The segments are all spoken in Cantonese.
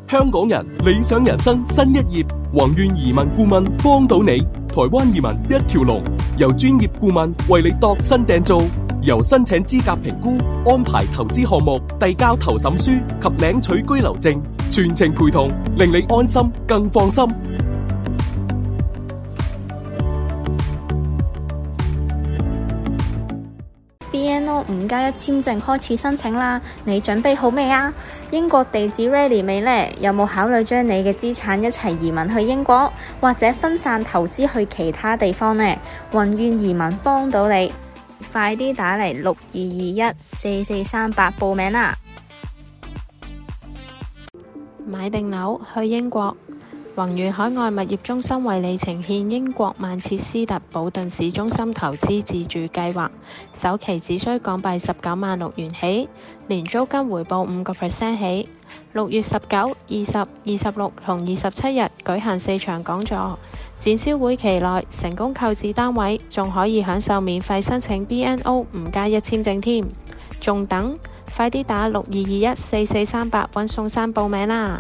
香港人理想人生新一頁，宏願移民顧問幫到你，台灣移民一條龍，由專業顧問為你度身訂造，由申請資格評估、安排投資項目、遞交投審書及領取居留證，全程陪同，令你安心更放心。 BNO 5+1簽證開始申請啦，你準備好未啊？英國地址 ready 未呢？有冇考慮將你嘅資產一齊移民去英國，或者分散投資去其他地方呢？宏願移民幫到你，快啲打嚟62214438報名啦！ 買定樓去英國，宏願海外物業中心為你呈獻英國曼徹斯特保頓市中心投資自住計劃，首期只需港幣196000元起，年租金回報5% 起。6月19、20、26同27日舉行4場講座，展銷會期內成功購置單位，仲可以享受免費申請 BNO 5+1簽證添，仲等？快啲打62214438搵宋生報名啦！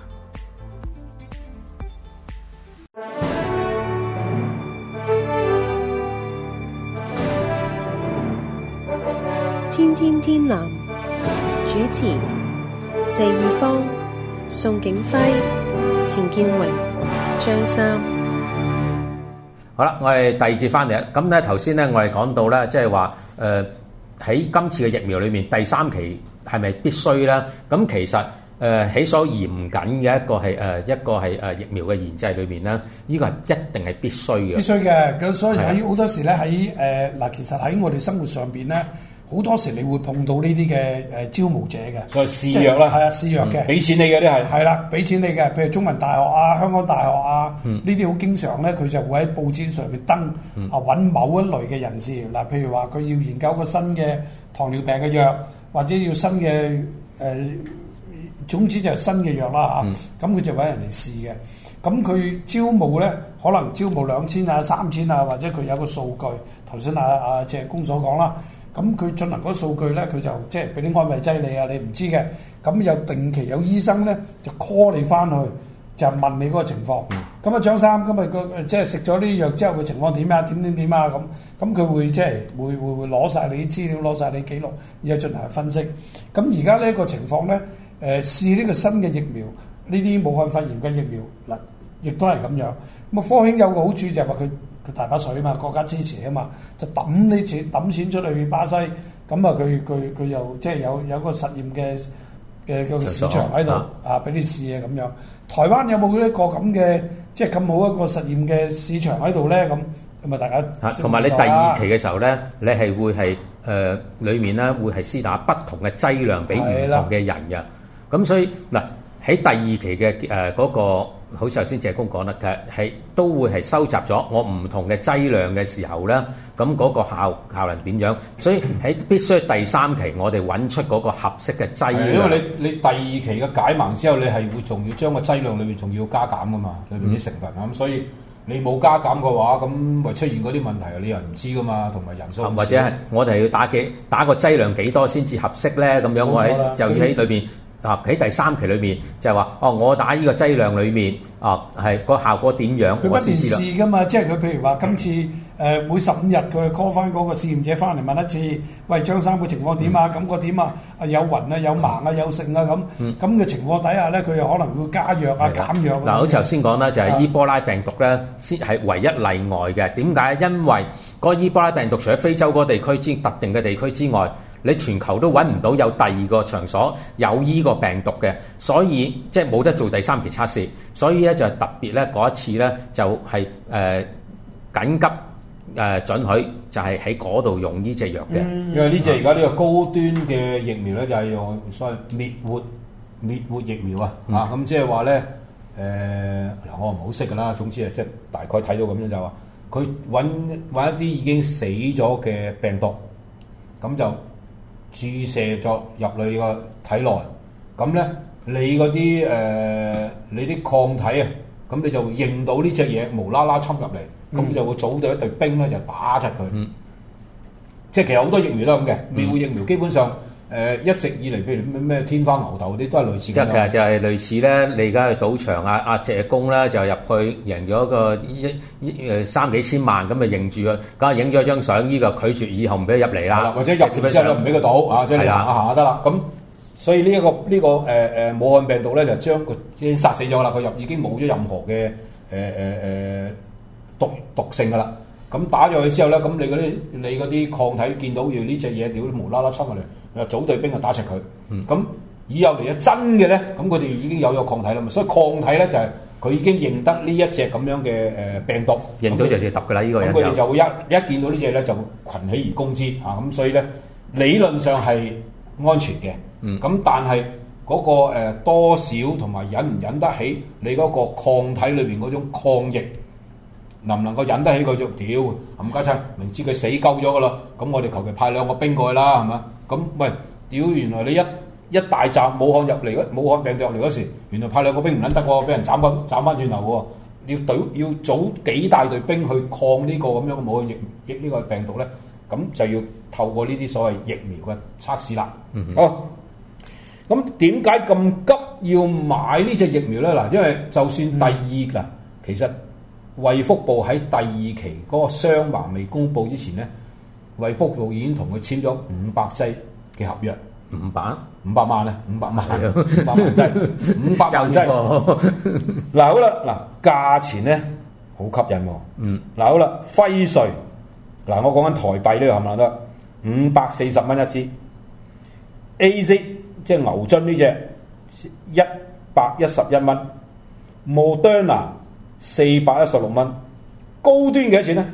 天天天藍主持謝義方、宋景輝、錢建榮、張三。 好啦，我哋第二節翻嚟啦。咁咧頭先咧，我哋講到咧，即係話喺今次嘅疫苗裏面，第三期係咪必須咧？咁其實喺所嚴謹嘅一個係疫苗嘅研製裏面咧，呢個係一定係必須嘅。 必須嘅，咁所以喺好多時咧喺其實喺我哋生活上邊咧。好多時你會碰到呢啲嘅招募者嘅， 所以試藥啦， 係啊試藥嘅， 俾錢你嘅啲係， 係啦俾錢你嘅，譬如中文大學啊、香港大學啊，呢啲好經常咧，佢就會喺報紙上面登揾某一類嘅人士，嗱譬如話佢要研究個新嘅糖尿病嘅藥，或者要新嘅總之就係新嘅藥啦嚇，咁佢就揾人嚟試嘅，咁佢招募咧可能招募2000啊、3000啊，或者佢有個數據，頭先謝公所講啦。咁佢進行嗰個數據咧，佢就即係俾啲安慰劑你啊，你唔知嘅。咁有定期有醫生咧就 call 你翻去，就問你嗰個情況。咁張三今日即係食咗呢啲藥之後嘅情況點啊？點啊咁佢會即係會攞晒你啲資料，攞晒你記錄，然後進行分析。咁而家呢個情況咧，試呢個新嘅疫苗，呢啲武漢肺炎嘅疫苗嗱，亦都係咁樣。咁科興有個好處就係話佢大把水啊嘛，國家支持啊嘛，就抌錢出去巴西，咁啊佢又即係有個實驗嘅個市場喺度啊，俾你試啊咁樣。台灣有冇一個咁嘅即係咁好一個實驗嘅市場喺度咧？咁啊大家同埋你第二期嘅時候咧，你係會係裡面咧會係施打不同嘅劑量俾唔同嘅人嘅，咁所以嗱喺第二期嘅嗰個。好似頭先謝公講啦，其實係都會係收集咗我唔同嘅劑量嘅時候咧，咁嗰個效能點樣？所以喺必須第三期，我哋揾出嗰個合適嘅劑量。 因為你第二期嘅解盲之後，你係會仲要將個劑量裏面仲要加減噶嘛，裏面啲成分咁，所以你冇加減嘅話，咁會出現嗰啲問題，你又唔知噶嘛，同埋人數或者係我哋要打個劑量幾多先至合適咧？咁樣我哋就要喺裏邊。喺第三期裏面就係話，我打呢個劑量裏面係個效果點樣？ 佢不斷試噶嘛，即係佢譬如話今次每15日佢 call 翻嗰個試驗者翻嚟問一次，喂張三個情況點啊？感覺點啊？有暈啊，有盲啊，有剩啊咁嘅情況底下咧，佢又可能會加藥啊、減藥。 嗱，好似頭先講啦，就係伊波拉病毒咧，先係唯一例外嘅。點解？因為嗰個伊波拉病毒除咗非洲嗰個地區特定嘅地區之外，你全球都揾唔到有第二個場所有依個病毒嘅，所以即係冇得做第三期測試，所以咧就特別咧嗰一次咧就係緊急准許就係喺嗰度用呢隻藥嘅。 因為呢隻而家呢個高端嘅疫苗咧就係用所謂滅活疫苗啊，咁即係話咧我唔好識噶啦，總之即係大概睇到咁樣就話佢揾一啲已經死咗嘅病毒，咁就注射咗入你個體內，咁咧你嗰啲你啲抗體啊，咁你就會認到呢隻嘢無啦啦侵入嚟，咁就會組到一隊兵咧就打柒佢。即係其實好多疫苗都係咁嘅，滅活疫苗基本上一直以嚟，譬如咩天花牛頭嗰啲都係類似咁樣。 即係其實就係類似咧，你而家去賭場阿謝公咧就入去贏咗個3幾千萬咁啊，認住佢，梗係影咗張相，呢個拒絕以後唔俾佢入嚟啦， 或者入完之後唔俾佢賭啊，即係你行下得啦。咁所以呢個武漢病毒咧就將佢已經殺死咗啦，佢已經冇咗任何嘅毒性噶啦。咁打咗佢之後咧，咁你嗰啲抗體見到要呢隻嘢，屌無啦啦衝入嚟，又組隊兵就打實佢。咁以後嚟咗真嘅咧，咁佢哋已經有咗抗體啦嘛。所以抗體咧就係佢已經認得呢一隻咁樣嘅病毒， 認到就係揼噶啦，呢個人。 咁佢哋就會一見到呢隻咧就群起而攻之啊！咁所以咧理論上係安全嘅。咁但係嗰個多少同埋忍唔忍得起你嗰個抗體裏邊嗰種抗疫，能唔能夠忍得起佢就屌冚家鏟，明知佢死鳩咗噶啦，咁我哋求其派2個兵過去啦，係嘛？咁喂屌，原來你一大集武漢病毒入嚟嗰時，原來派2個兵唔撚得喎，俾人斬翻轉頭喎，要組幾大隊兵去抗呢個咁樣嘅武漢疫呢個病毒咧，咁就要透過呢啲所謂疫苗嘅測試啦。好，咁點解咁急要買呢隻疫苗咧？嗱，因為就算第二嗱，其實衛福部喺第2期嗰個雙盲未公佈之前咧，衛福部已經同佢簽咗500劑嘅合約。500萬啊！500萬劑，500萬劑。嗱好啦，嗱價錢咧好吸引喎。嗱好啦，輝瑞嗱我講緊台幣呢個係咪得540蚊一支 ？AZ 即係牛津呢隻111蚊 ，Moderna 416蚊，高端幾多錢咧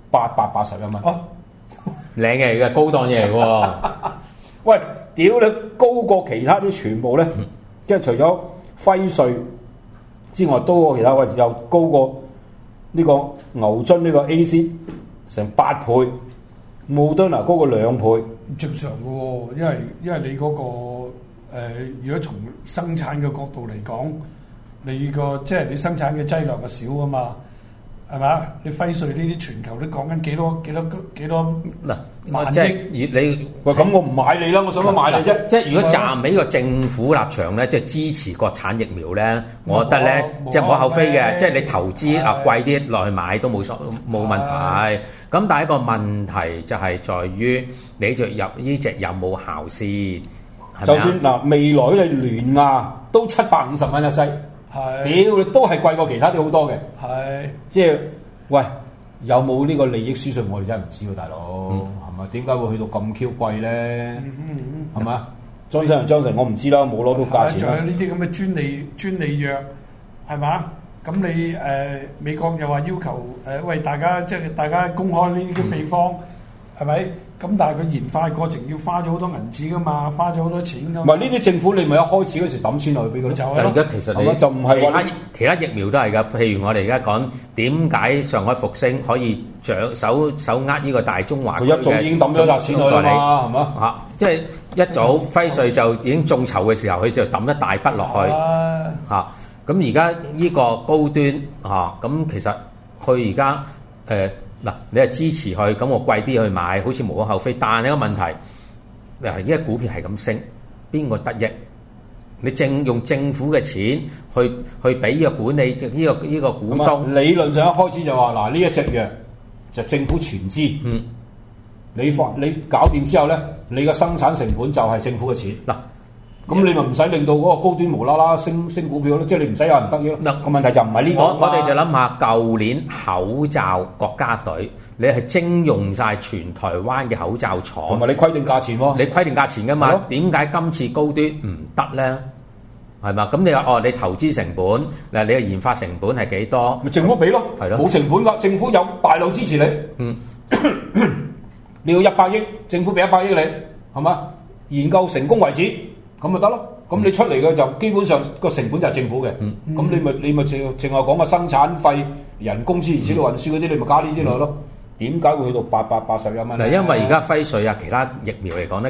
？881蚊。哦， 靚嘅而家高檔嘢嚟喎。 喂，屌你高過其他啲全部咧，即係除咗輝瑞之外，多過其他，又高過呢個牛津呢個 AC 成8倍，Moderna高過2倍， 正常嘅喎，因為你嗰個如果從生產嘅角度嚟講，你即係你生產嘅劑量係少啊嘛。係嘛？你輝瑞呢啲全球都講緊幾多嗱萬億？ 即係你喂咁我唔買你啦，我想乜買你啫？ 即係如果站喺個政府立場咧，即係支持國產疫苗咧，我覺得咧即係無可厚非嘅。即係你投資貴啲落去買都冇問題。咁但係一個問題就係在於你就入呢隻有冇效先？ 就算嗱未來你聯亞都750蚊一劑。屌你都係貴過其他啲好多嘅，即係喂有冇呢個利益輸送我哋真係唔知喎，大佬係咪？點解會去到咁 Q 貴咧？係嘛？張成我唔知啦，冇攞到價錢。 仲有呢啲咁嘅專利藥係嘛？咁你美國又話要求喂大家公開呢啲嘅秘方係咪？咁但係佢研發過程要花咗好多銀紙噶嘛，花咗好多錢噶。 唔係呢啲政府你咪一開始嗰時抌錢落去俾佢咯。 就係而家其實你就唔係話其他疫苗都係㗎。譬如我哋而家講點解上海復星可以手握呢個大中華區嘅， 佢一早已經抌咗笪錢落去啦嘛，係嘛？ 嚇，即係一早輝瑞就已經眾籌嘅時候，佢就抌一大筆落去嚇。咁而家呢個高端嚇，咁其實佢而家嗱，你係支持佢，咁我貴啲去買，好似無可厚非。但係一個問題，嗱，而家股票係咁升，邊個得益？你用政府嘅錢去俾呢個管理呢個股東。 理論上一開始就話嗱，呢一隻藥就政府全資。你搞掂之後咧，你嘅生產成本就係政府嘅錢。嗱，咁你咪唔使令到嗰個高端無啦啦升股票咯，即係你唔使有人得益咯。嗱，個問題就唔係呢個。 我哋就諗下，舊年口罩國家隊，你係徵用晒全台灣嘅口罩廠， 同埋你規定價錢喎。 你規定價錢㗎嘛？點解今次高端唔得咧？係嘛？咁你話你投資成本嗱，你嘅研發成本係幾多？ 咪政府俾咯，係咯，冇成本㗎，政府有大量支持你。你要100億，政府俾100億你，係嘛？研究成功為止。咁咪得咯，咁你出嚟嘅就基本上個成本就係政府嘅，咁你咪淨係講個生產費、人工之類、此類運輸嗰啲，你咪加呢啲落咯。點解會去到881蚊？ 嗱，因為而家輝瑞啊，其他疫苗嚟講咧，其實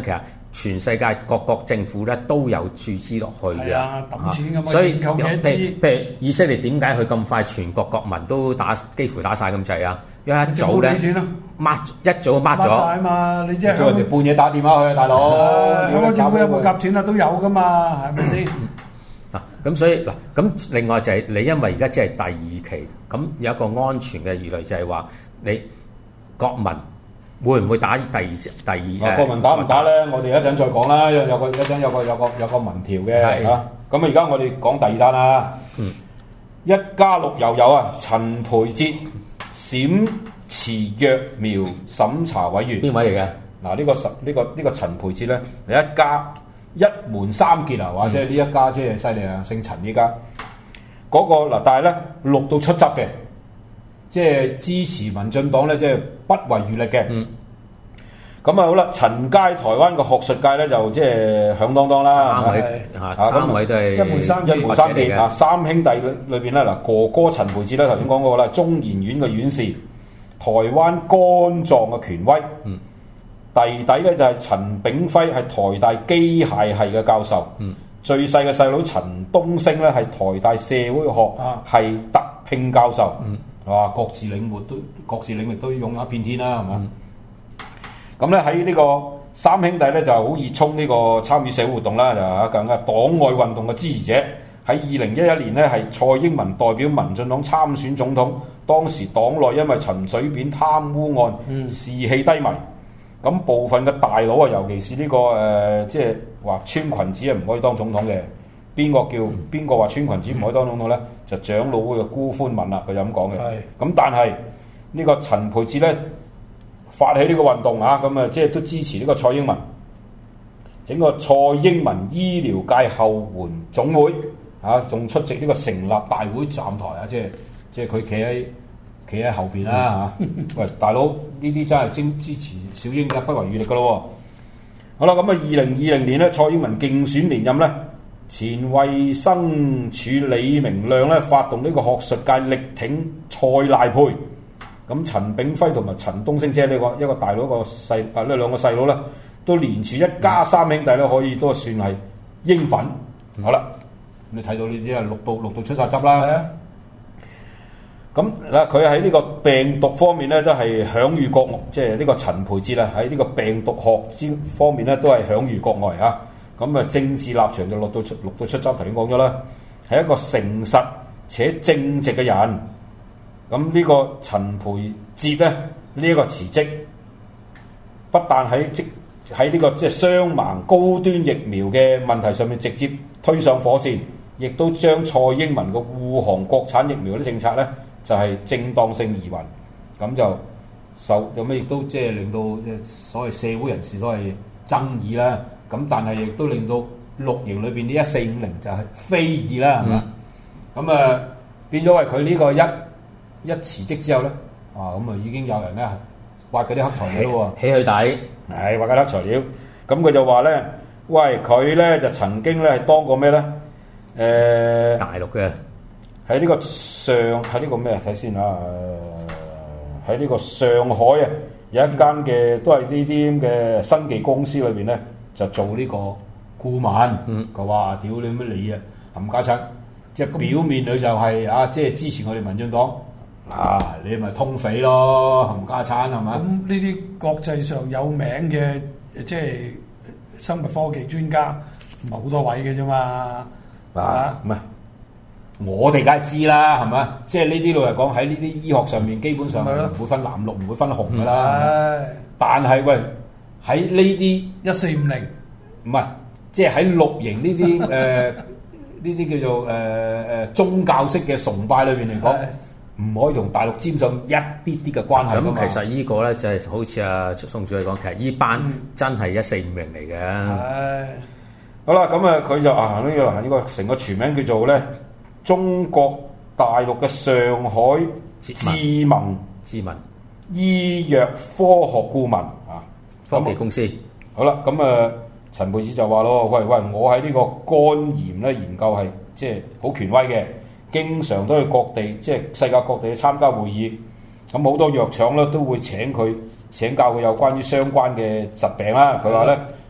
全世界各國政府咧都有注資落去嘅， 係啊，抌錢㗎嘛， 所以研究幾多支？ 譬如以色列點解佢咁快全國國民都幾乎打晒咁滯啊？因為一早咧冇俾錢咯， 一早抹抹晒咗。 啊嘛，你即係叫人哋半夜打電話去啊，大佬。 香港政府有冇夾錢啊？都有㗎嘛，係咪先？ 嗱，咁所以嗱，咁另外就係你因為而家只係第二期，咁有一個安全嘅疑慮就係話你國民會唔會打第二？ 國民打唔打咧？我哋一陣再講啦，因為有個民調嘅係嚇。咁而家我哋講第二單啦。1+6又有啊，陳培哲閃辭疫苗審查委員。 邊位嚟嘅？ 嗱，呢個陳培哲咧，一門三傑啊，或者呢一家即係犀利啊，姓陳呢家嗰個嗱，但係咧錄到出汁嘅，即係支持民進黨咧，即係不遺餘力嘅。咁啊好啦，陳佳台灣嘅學術界咧就即係響當當啦， 三位都係一門三傑啊，三兄弟裏邊咧嗱，哥哥陳培哲咧頭先講過啦，中研院嘅院士，台灣肝臟嘅權威。弟弟咧就係陳炳輝，係台大機械系嘅教授。最細嘅細佬陳東升咧係台大社會學系特聘教授。哇，各自領域都擁有一片天啦，係嘛？咁咧喺呢個三兄弟咧就好熱衷呢個參與社會活動啦，就更加黨外運動嘅支持者。喺2011年咧係蔡英文代表民進黨參選總統，當時黨內因為陳水扁貪污案士氣低迷。咁部分嘅大佬啊，尤其是呢個即係話穿裙子啊，唔可以當總統嘅。邊個話穿裙子唔可以當總統咧？就長老會嘅辜寬敏啦，佢就咁講嘅。咁但係呢個陳培哲咧發起呢個運動啊，咁啊即係都支持呢個蔡英文，整個蔡英文醫療界後援總會啊，仲出席呢個成立大會站台啊，即係佢企喺後邊啦嚇，喂大佬呢啲真係支持小英嘅不遺餘力噶咯喎。好啦，咁啊2020年咧，蔡英文競選連任咧，前衛生署李明亮咧發動呢個學術界力挺蔡賴配。咁陳炳輝同埋陳東升姐呢個一個大佬呢兩個細佬咧，都連署一家三兄弟咧，可以都算係英粉。好啦，你睇到呢啲啊錄到出晒汁啦。咁嗱，佢喺呢個病毒方面咧，都係享譽國外，即係呢個陳培哲啊，喺呢個病毒學之方面咧，都係享譽國外嚇。咁啊，政治立場就錄到出汁，頭先講咗啦，係一個誠實且正直嘅人。咁呢個陳培哲咧，呢一個辭職，不但喺呢個即係雙盲高端疫苗嘅問題上面直接推上火線，亦都將蔡英文嘅護航國產疫苗啲政策咧，就係正當性疑雲，咁就有咩亦都即係令到所謂社會人士所謂爭議啦。咁但係亦都令到綠營裏邊啲1450就係非議啦，係嘛？咁啊變咗為佢呢個一辭職之後咧，咁啊已經有人咧挖嗰啲黑材料咯喎， 起佢底， 係挖嗰啲黑材料。咁佢就話咧，喂佢咧就曾經咧係當過咩咧？ 大陸嘅。 喺呢個咩睇先啊？喺呢個上海啊，有一間嘅都係呢啲咁嘅生技公司裏邊咧，就做呢個顧問。佢話：屌你乜你啊，冚家鏟！即係表面佢就係即係支持我哋民進黨啊，你咪通匪咯，冚家鏟係嘛？ 咁呢啲國際上有名嘅即係生物科技專家，唔係好多位嘅啫嘛，係嘛？ 唔係。我哋梗係知啦，係嘛？即係呢啲老實講喺呢啲醫學上面，基本上唔會分藍綠，唔會分紅噶啦。但係喂，喺呢啲 1450， 唔係即係喺綠營呢啲呢啲叫做宗教式嘅崇拜裏邊嚟講，唔可以同大陸沾上一啲啲嘅關係㗎嘛。 咁其實呢個咧就係好似阿宋主席講，其實呢班真係1450嚟嘅。 好啦，咁啊佢就呢個成個全名叫做咧。中國大陸嘅上海智盟醫藥科學顧問啊， 科技公司。 好啦，咁啊陳培哲就話咯，喂，我喺呢個肝炎咧研究係即係好權威嘅，經常都去各地即係世界各地去參加會議，咁好多藥廠咧都會請教佢有關於相關嘅疾病啦。佢話咧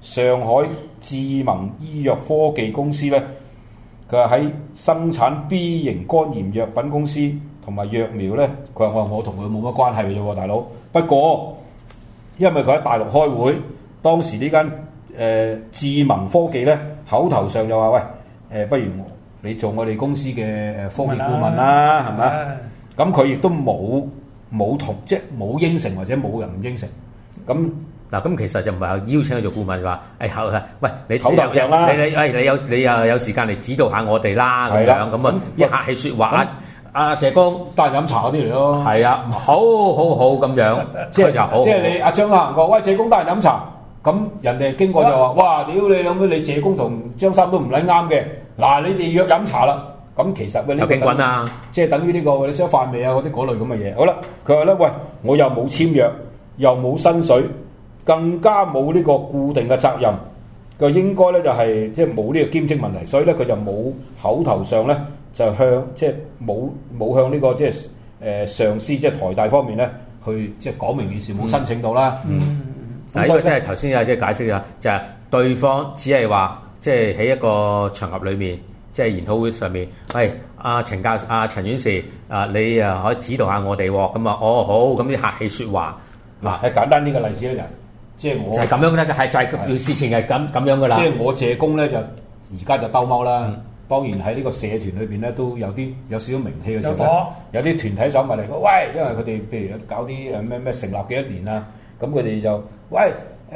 上海智盟醫藥科技公司咧，佢話喺生產 B 型肝炎藥品公司同埋藥苗咧，佢話我同佢冇乜關係嘅啫喎，大佬。不過因為佢喺大陸開會，當時呢間智盟科技咧口頭上就話喂不如你做我哋公司嘅科技顧問啦，係咪？咁佢亦都冇同即係冇應承或者冇人唔應承。咁嗱，咁其實就唔係邀請佢做顧問，話喂你口頭上啦， 你又有時間嚟指導下我哋啦咁樣，咁啊一客氣説話，阿謝公帶人飲茶嗰啲嚟咯。 係啊，好咁樣，即係就好。 即係你阿張生行過，喂謝公帶人飲茶，咁人哋經過就話：哇！屌你諗你謝公同張三都唔撚啱嘅，嗱你哋約飲茶啦。咁其實有警棍啊， 即係等於呢個你食咗飯未啊嗰類咁嘅嘢。好啦，佢話咧喂，我又冇簽約，又冇薪水，更加冇呢個固定嘅責任。佢應該咧就係即係冇呢個兼職問題，所以咧佢就冇口頭上咧就向即係冇向呢個即係上司即係台大方面咧去即係講明件事，冇申請到啦。 嗱，呢個即係頭先有即係解釋咗，就係對方只係話即係喺一個場合裏面。即係研討會上面，喂，阿陳院士，你可以指導下我哋喎，咁啊，好，咁啲客氣説話， 嗱，係簡單啲嘅例子咧就係，即係我就係咁樣嘅咧，係就係事前係咁樣嘅啦。 即係我謝公咧就而家就兜踎啦。當然喺呢個社團裏邊咧都有少少名氣嘅時候咧，有啲團體走埋嚟，喂，因為佢哋譬如搞啲咩成立幾多年啊，咁佢哋就喂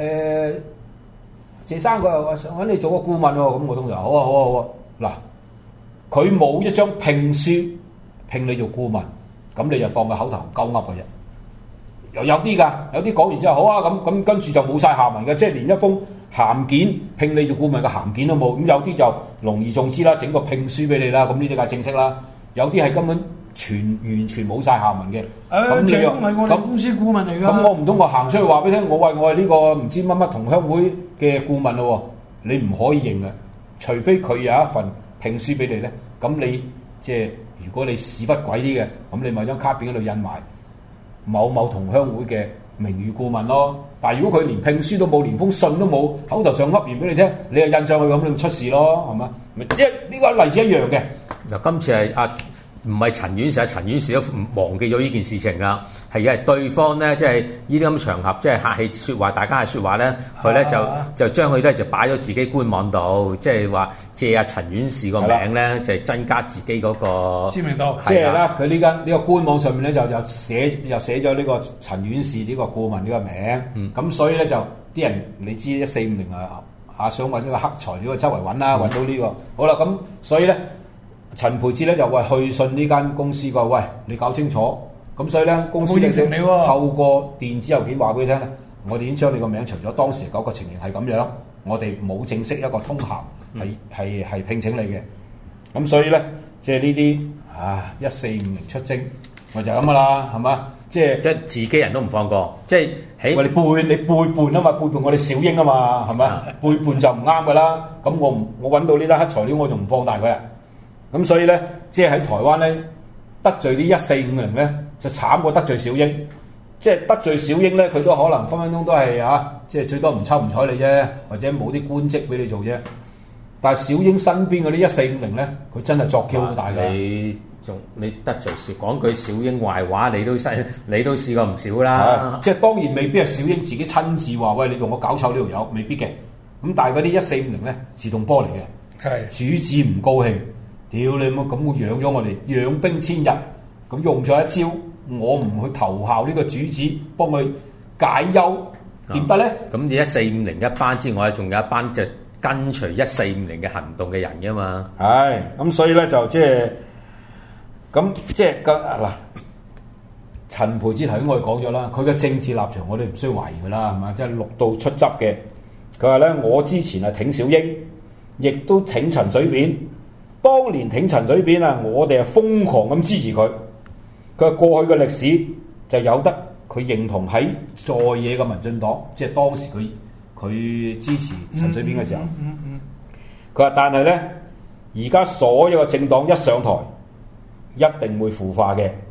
謝生佢話想揾你做個顧問喎，咁我通常好啊。嗱，佢冇一張聘書聘你做顧問，咁你就當佢口頭鳩噏嘅啫。有啲㗎，有啲講完之後好啊，咁跟住就冇晒下文嘅，即係連一封函件聘你做顧問嘅函件都冇。咁有啲就隆而重之啦，整個聘書俾你啦，咁呢啲梗係正式啦。有啲係根本完全冇晒下文嘅。咁你又係我哋公司顧問嚟㗎。 咁我唔通我行出去話俾你聽，我係呢個唔知乜乜同鄉會嘅顧問咯？你唔可以認嘅。除非佢有一份聘書俾你咧，咁你即係如果你屎忽鬼啲嘅，咁你咪張卡片嗰度印埋某某同鄉會嘅名譽顧問咯。但係如果佢連聘書都冇，連封信都冇，口頭上噏完俾你聽，你又印上去咁，你咪出事咯，係嘛？即係呢個例子一樣嘅。 嗱，今次係唔係陳院士，陳院士都忘記咗呢件事情啦。係對方咧，即係呢啲咁場合，即係客氣説話，大家嘅説話咧，佢咧就將佢咧就擺咗自己官網度，即係話借阿陳院士個名咧，就係增加自己嗰個知名度。 即係咧，佢呢個官網上面咧就寫咗呢個陳院士呢個顧問呢個名。咁所以咧就啲人你知1450想揾呢個黑材料去周圍揾啦，揾到呢個好啦。咁所以咧。陳培智咧就去信呢間公司話：喂，你搞清楚。咁所以咧，公司透過電子郵件話俾你聽咧，我哋已經將你個名除咗當時嗰個情形係咁樣，我哋冇正式一個通函係聘請你嘅。咁所以咧，即係呢啲1450出征，咪就係咁噶啦，係嘛？即係自己人都唔放過，即係你背叛啊嘛，背叛我哋小英啊嘛，係咪？背叛就唔啱噶啦。咁我揾到呢單黑材料，我仲唔放大佢啊？咁所以咧，即係喺台灣咧得罪啲1450咧，就慘過得罪小英。即係得罪小英咧，佢都可能分分鐘都係即係最多唔抽唔睬你啫，或者冇啲官職俾你做啫。但係小英身邊嗰啲1450咧，佢真係作 Q 好大㗎。 你得罪講句小英壞話，你都試過唔少啦。 即係當然未必係小英自己親自話喂，你同我搞臭呢條友，未必嘅。咁但係嗰啲1450咧，自動波嚟嘅，係主子唔高興。屌你乜咁我養咗我哋養兵千日，咁用咗一招，我唔去投效呢個主子，幫佢解憂，點得咧？ 咁你1450一班之外，仲有一班就跟隨1450嘅行動嘅人噶嘛？ 係咁，所以咧就即係咁即係嗱，陳培智頭先我哋講咗啦，佢嘅政治立場我哋唔需要懷疑噶啦，係嘛？即係綠到出汁嘅。佢話咧，我之前係挺小英，亦都挺陳水扁。當年挺陳水扁我哋係瘋狂咁支持佢。佢話過去嘅歷史就有得佢認同喺在野嘅民進黨，即係當時佢支持陳水扁嘅時候。佢話但係咧，而家所有嘅政黨一上台，一定會腐化嘅。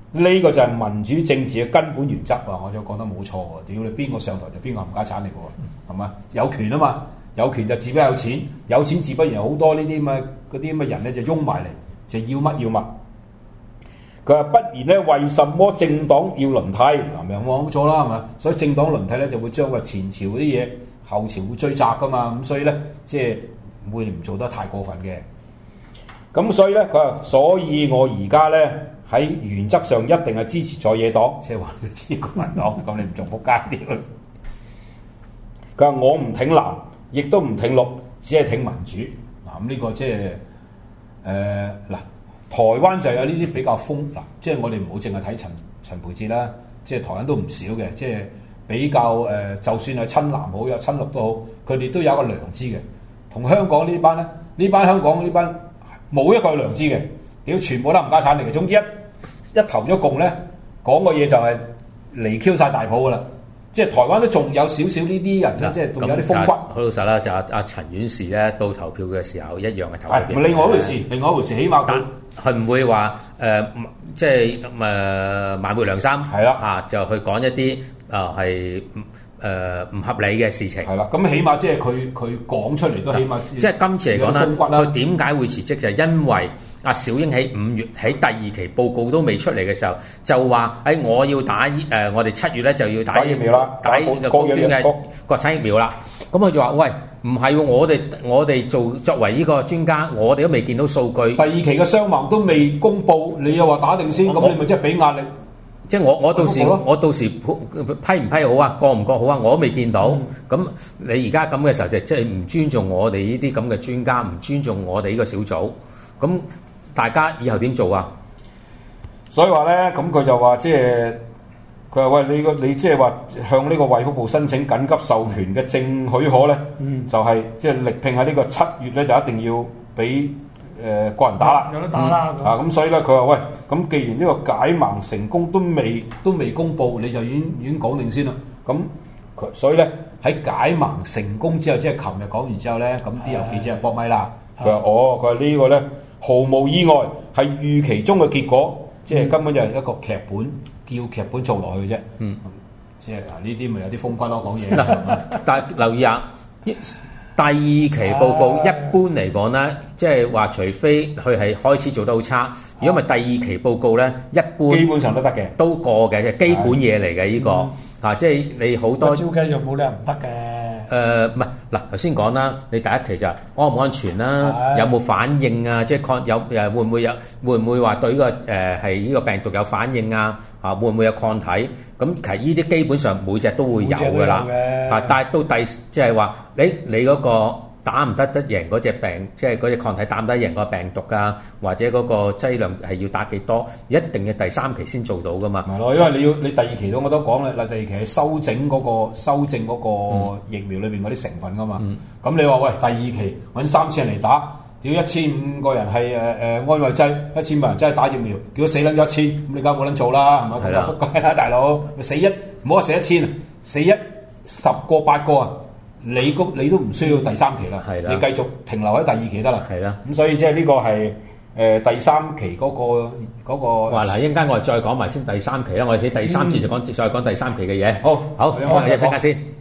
呢個就係民主政治嘅根本原則喎，我就講得冇錯喎。屌你邊個上台就邊個冚家產嚟嘅喎，係嘛？有權啊嘛，有權就自不有錢，有錢自不然好多呢啲咁嘅嗰啲咁嘅人咧就擁埋嚟，就要乜要乜。佢話不然咧，為什麼政黨要輪替？嗱，咪冇錯啦，係嘛？所以政黨輪替咧就會將個前朝嗰啲嘢後朝會追責噶嘛，咁所以咧即係會唔做得太過分嘅。咁所以咧，佢話，所以我而家咧喺原則上一定係支持在野黨，即係話你支持國民黨，咁你唔仲仆街啲？佢話我唔挺藍，亦都唔挺綠，只係挺民主。嗱，咁呢個即係嗱，台灣就有呢啲比較嗱，即係我哋唔好淨係睇陳培哲啦，即係台灣都唔少嘅，即係比較就算係親藍好，有親綠都好，佢哋都有一個良知嘅。同香港呢班咧，呢班香港呢班。冇一個良知嘅，屌全部都冚家產嚟嘅。總之一投咗共咧，講個嘢就係離 Q 晒大埔噶啦。即係台灣都仲有少少呢啲人咧，即係仲有啲風骨。 好老實啦，就阿陳婉嫻咧到投票嘅時候一樣係投票。 係另外一回事，另外一回事，起碼佢唔會話即係晚會良心係啦啊，就去講一啲係唔合理嘅事情。 係啦，咁起碼即係佢講出嚟都起碼即係今次嚟講咧，佢點解會辭職就係因為阿小英喺5月喺第2期報告都未出嚟嘅時候，就話我要打我哋7月咧就要打疫苗啦， 打高端嘅國產疫苗啦。咁佢就話：喂，唔係喎，我哋作為呢個專家，我哋都未見到數據。 第2期嘅傷亡都未公佈，你又話打定先，咁你咪即係俾壓力。 即係我到時批唔批好啊，過唔過好啊，我都未見到。咁你而家咁嘅時候就即係唔尊重我哋呢啲咁嘅專家，唔尊重我哋呢個小組。咁大家以後點做啊？ 所以話咧，咁佢就話即係佢話喂，你即係話向呢個衛福部申請緊急授權嘅正許可咧，就係即係力拼喺呢個7月咧就一定要俾個人打啦， 有得打啦。 咁所以咧，佢話喂，咁既然呢個解盲成功都未公佈，你就已經講定先啦。咁所以咧喺解盲成功之後，即係琴日講完之後咧，咁啲有記者就搏咪啦。佢話佢話呢個咧毫無意外係預期中嘅結果，即係根本就係一個劇本，叫劇本做落去嘅啫。即係嗱呢啲咪有啲風骨咯，講嘢。 但係留意下。第2期報告一般嚟講咧，即係話除非佢係開始做得好差，如果唔係第2期報告咧，一般基本上都得嘅， 都過嘅，基本嘢嚟嘅呢個即係你好多招雞又冇理由唔得嘅。 唔係嗱，頭先講啦，你第1期就安唔安全啦，有冇反應啊？即係會唔會話對呢個係呢個病毒有反應啊？會唔會有抗體？咁其實呢啲基本上每隻都會有㗎啦。但係到即係話你嗰個打唔得贏嗰隻病，即係嗰隻抗體打唔得贏個病毒啊，或者嗰個劑量係要打幾多？一定要第3期先做到㗎嘛。 係咯，因為你第2期我都講啦，第2期係修正嗰個疫苗裏邊嗰啲成分㗎嘛。咁你話喂，第2期揾3000人嚟打，屌1500個人係安慰劑，1500人真係打疫苗，叫死撚咗1000，咁你梗係冇撚做啦，係咪？咁啊仆街啦，大佬，死唔好話死1000，死10個8個啊！你都唔需要第3期啦，你繼續停留喺第2期得啦。係啦，咁所以即係呢個係第3期嗰個。 話嗱，一陣間我哋再講埋先第3期啦，我哋喺第3節就再講第3期嘅嘢。 好， 我哋休息下先。